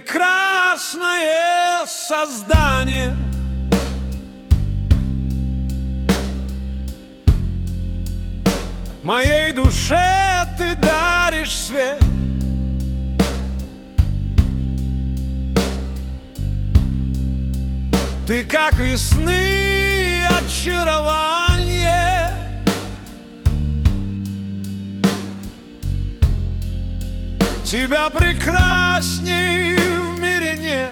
прекрасное создание. Моей душе ты даришь свет. Ты как весны очарование. Тебя прекрасней в мире нет.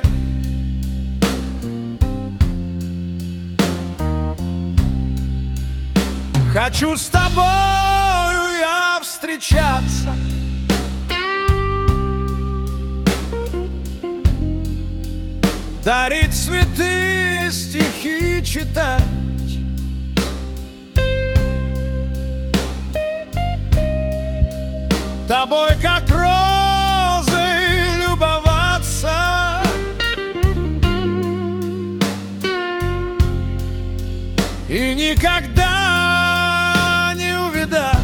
Хочу с тобою я встречаться, дарить цветы, стихи читать. Тобой, как розой, любоваться. И никогда не увидать.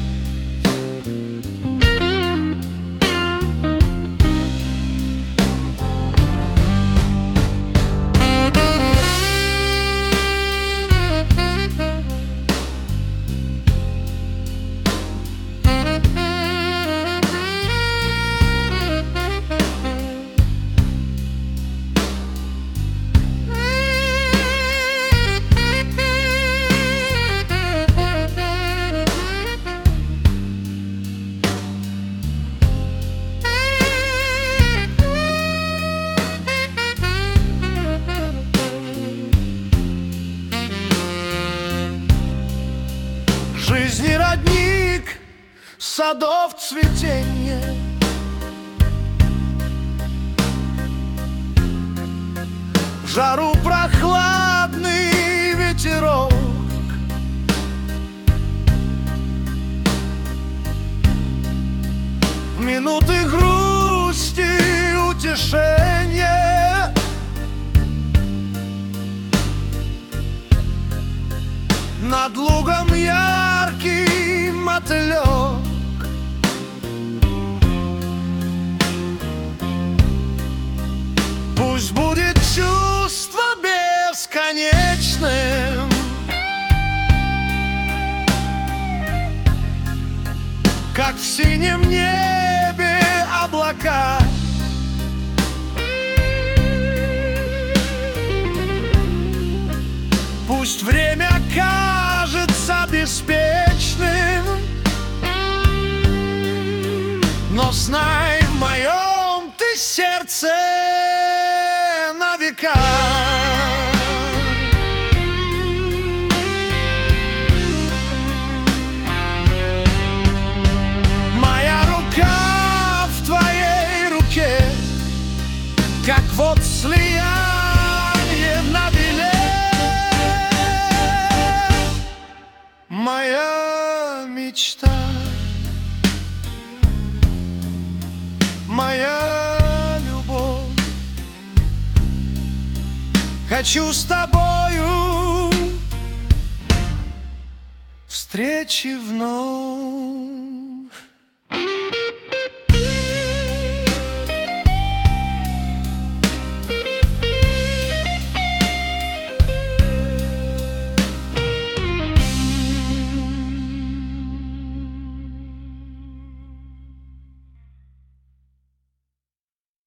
Жизни родник, садов цветенье, в жару прохладный ветерок, в минуты грусти утешение. Над лугом яркий мотылек, пусть будет чувство бесконечным, как в синем небе облака. Пусть время кажется беспечным, но знай, в моем ты сердце на века. Моя рука в твоей руке, как вот слияние на беле. Моя мечта, моя любовь, хочу с тобою встречи вновь.